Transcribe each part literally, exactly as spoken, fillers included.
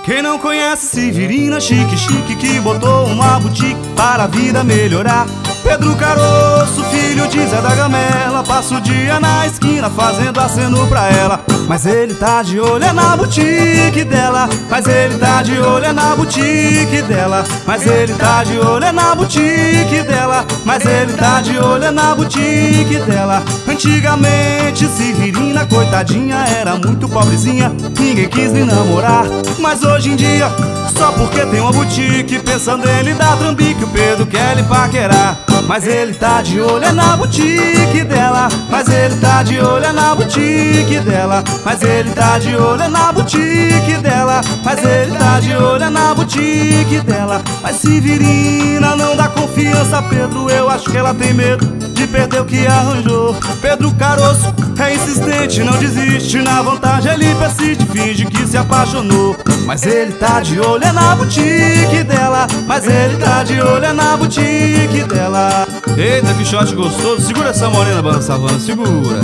Quem não conhece Severina chique, chique, que botou uma boutique para a vida melhorar? Pedro Caroço, filho de Zé da Gamela, passa o dia na esquina fazendo aceno pra ela. Mas ele tá de olho é na boutique dela. Mas ele tá de olho é na boutique dela. Mas ele tá de olho é na boutique dela. Mas ele tá de olho é na boutique dela. Antigamente Severina, coitadinha, era muito pobrezinha, ninguém quis lhe namorar. Mas hoje em dia, só porque tem uma boutique, pensando em lhe dar trambique, o Pedro quer lhe paquerar. Mas ele tá de olho é na boutique dela. Mas ele tá de olho é na boutique dela. Mas ele tá de olho é na boutique dela. Mas ele tá de olho é na boutique dela. Mas Severina não dá confiança a Pedro, eu acho que ela tem medo de perder o que arranjou. Pedro Caroço é insistente, não desiste, na vantagem ele persiste, finge que se apaixonou. Mas ele tá de olho é na boutique dela. Mas ele tá de olho é na boutique dela. Eita, que shot gostoso. Segura essa morena, Banda Savana, segura.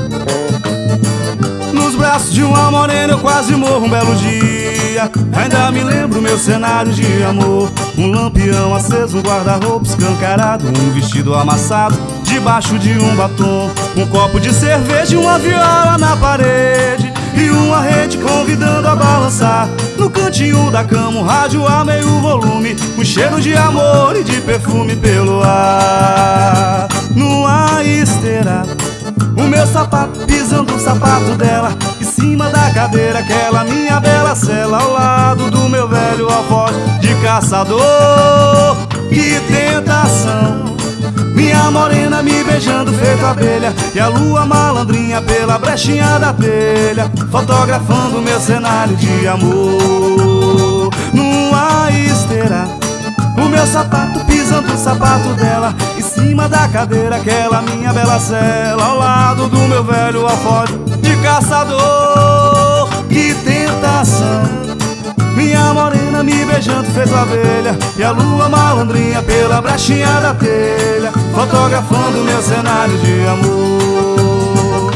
Nos braços de uma morena eu quase morro um belo dia. Ainda me lembro meu cenário de amor. Um lampião aceso, um guarda-roupa escancarado, um vestido amassado debaixo de um batom, um copo de cerveja e uma viola na parede, e uma rede convidando a balançar. No cantinho da cama, um rádio a meio volume, um cheiro de amor e de perfume pelo ar. Numa esteira, o meu sapato pisando o sapato dela, em cima da cadeira, aquela minha bela cela, ao lado do meu velho alforje de caçador. Que tentação! Minha morena me beijando feito abelha, e a lua malandrinha pela brechinha da telha, fotografando meu cenário de amor. Numa esteira, o meu sapato pisando o sapato dela, em cima da cadeira, aquela minha bela cela, ao lado do meu velho alforje de caçador. Que tentação! Minha morena me beijando feito abelha, e a lua malandrinha pela brechinha da telha, fotografando meu cenário de amor.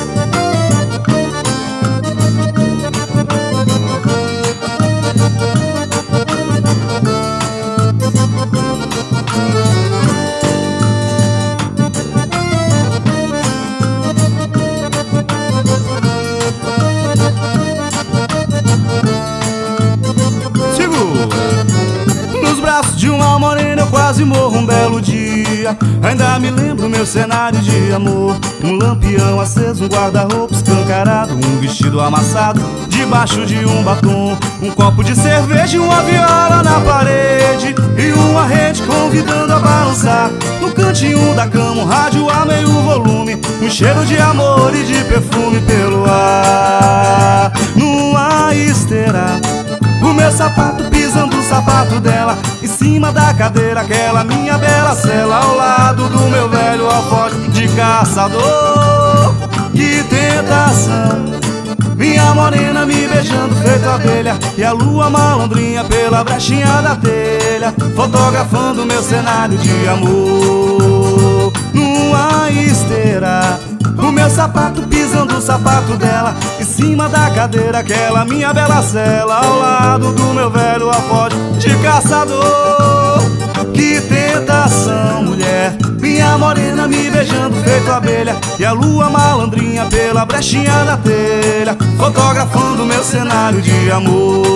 Nos braços de uma morena eu quase morro um belo dia. Ainda me lembro meu cenário de amor. Um lampião aceso, um guarda-roupa escancarado, um vestido amassado debaixo de um batom, um copo de cerveja e uma viola na parede, e uma rede convidando a balançar. No cantinho da cama, um rádio a meio volume, um cheiro de amor e de perfume pelo ar. Numa esteira, o meu sapato pisando o sapato dela, em cima da cadeira, aquela minha bela cela, ao lado do meu velho alforje de caçador. Que tentação! Minha morena me beijando feito abelha, e a lua malandrinha pela brechinha da telha, fotografando meu cenário de amor. Numa esteira, o meu sapato pisando o sapato dela, em cima da cadeira, aquela minha bela cela, ao lado do meu velho alforje de caçador. Que tentação, mulher! Minha morena me beijando feito abelha, e a lua malandrinha pela brechinha da telha, fotografando meu cenário de amor.